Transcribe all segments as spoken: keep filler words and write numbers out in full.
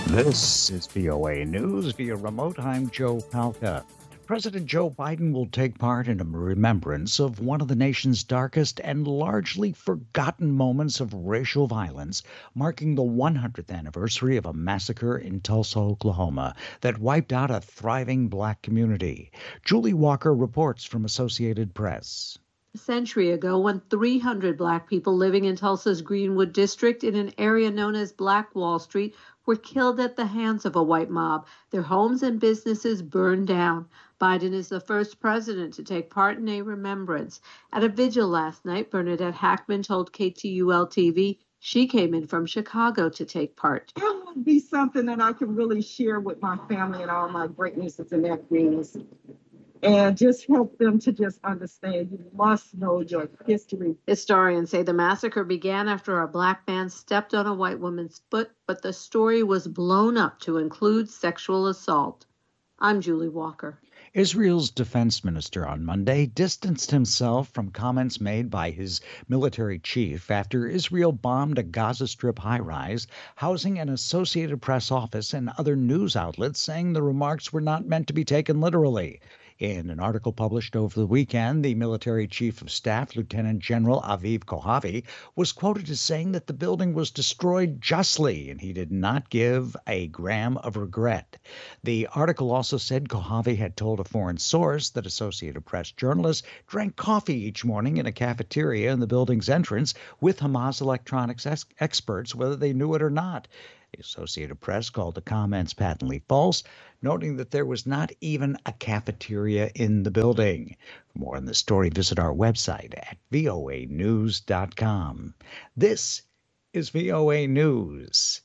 This is V O A News via remote. I'm Joe Palca. President Joe Biden will take part in a remembrance of one of the nation's darkest and largely forgotten moments of racial violence, marking the one hundredth anniversary of a massacre in Tulsa, Oklahoma, that wiped out a thriving black community. Julie Walker reports from Associated Press. A century ago, when three hundred black people living in Tulsa's Greenwood district in an area known as Black Wall Street were killed at the hands of a white mob. Their homes and businesses burned down. Biden is the first president to take part in a remembrance. At a vigil last night, Bernadette Hackman told K T U L T V she came in from Chicago to take part. It would be something that I can really share with my family and all my great nieces and nephews, and just help them to just understand you must know your history. Historians say the massacre began after a black man stepped on a white woman's foot, but the story was blown up to include sexual assault. I'm Julie Walker. Israel's defense minister on Monday distanced himself from comments made by his military chief after Israel bombed a Gaza Strip high-rise housing an Associated Press office and other news outlets, saying the remarks were not meant to be taken literally. In an article published over the weekend, the military chief of staff, Lieutenant General Aviv Kohavi, was quoted as saying that the building was destroyed justly, and he did not give a gram of regret. The article also said Kohavi had told a foreign source that Associated Press journalists drank coffee each morning in a cafeteria in the building's entrance with Hamas electronics ex- experts, whether they knew it or not. The Associated Press called the comments patently false, noting that there was not even a cafeteria in the building. For more on the story, visit our website at V O A news dot com. This is V O A News.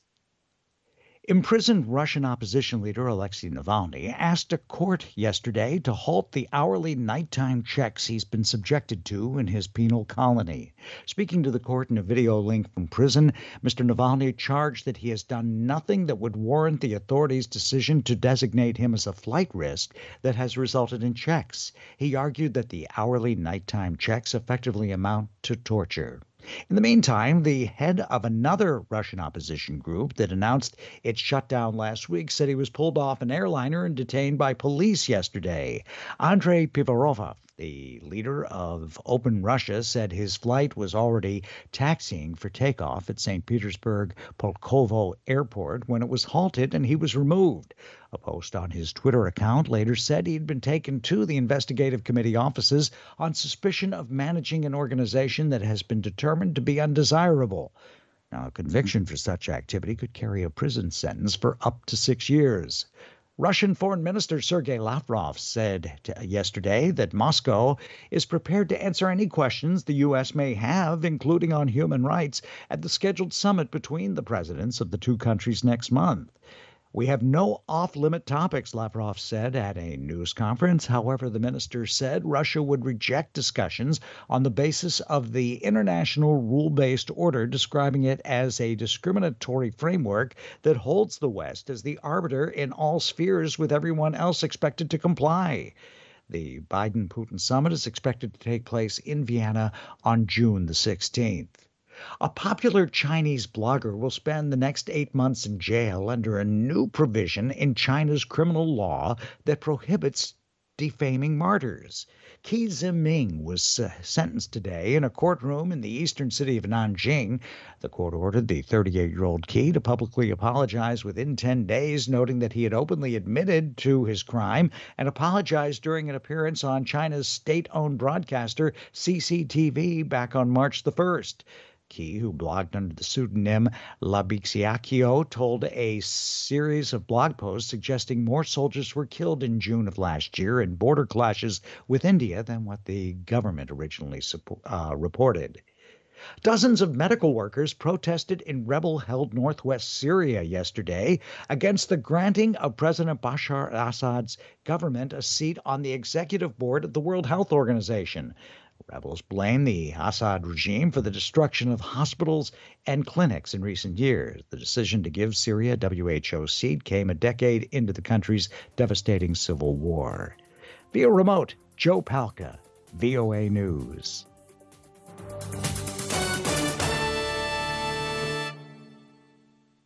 Imprisoned Russian opposition leader Alexei Navalny asked a court yesterday to halt the hourly nighttime checks he's been subjected to in his penal colony. Speaking to the court in a video link from prison, Mister Navalny charged that he has done nothing that would warrant the authorities' decision to designate him as a flight risk that has resulted in checks. He argued that the hourly nighttime checks effectively amount to torture. In the meantime, the head of another Russian opposition group that announced its shutdown last week said he was pulled off an airliner and detained by police yesterday. Andrei Pivarov, the leader of Open Russia, said his flight was already taxiing for takeoff at Saint Petersburg Pulkovo Airport when it was halted and he was removed. A post on his Twitter account later said he'd been taken to the investigative committee offices on suspicion of managing an organization that has been determined to be undesirable. Now, a conviction for such activity could carry a prison sentence for up to six years. Russian Foreign Minister Sergei Lavrov said yesterday that Moscow is prepared to answer any questions the U S may have, including on human rights, at the scheduled summit between the presidents of the two countries next month. We have no off-limit topics, Lavrov said at a news conference. However, the minister said Russia would reject discussions on the basis of the international rule-based order, describing it as a discriminatory framework that holds the West as the arbiter in all spheres, with everyone else expected to comply. The Biden-Putin summit is expected to take place in Vienna on June the sixteenth. A popular Chinese blogger will spend the next eight months in jail under a new provision in China's criminal law that prohibits defaming martyrs. Qi Ziming was uh, sentenced today in a courtroom in the eastern city of Nanjing. The court ordered the thirty-eight-year-old Qi to publicly apologize within ten days, noting that he had openly admitted to his crime and apologized during an appearance on China's state-owned broadcaster C C T V back on March the first. Qi, who blogged under the pseudonym Labixiacchio, told a series of blog posts suggesting more soldiers were killed in June of last year in border clashes with India than what the government originally uh, reported. Dozens of medical workers protested in rebel-held northwest Syria yesterday against the granting of President Bashar al-Assad's government a seat on the executive board of the World Health Organization. Rebels blame the Assad regime for the destruction of hospitals and clinics in recent years. The decision to give Syria a W H O seat came a decade into the country's devastating civil war. Via remote, Joe Palca, V O A News.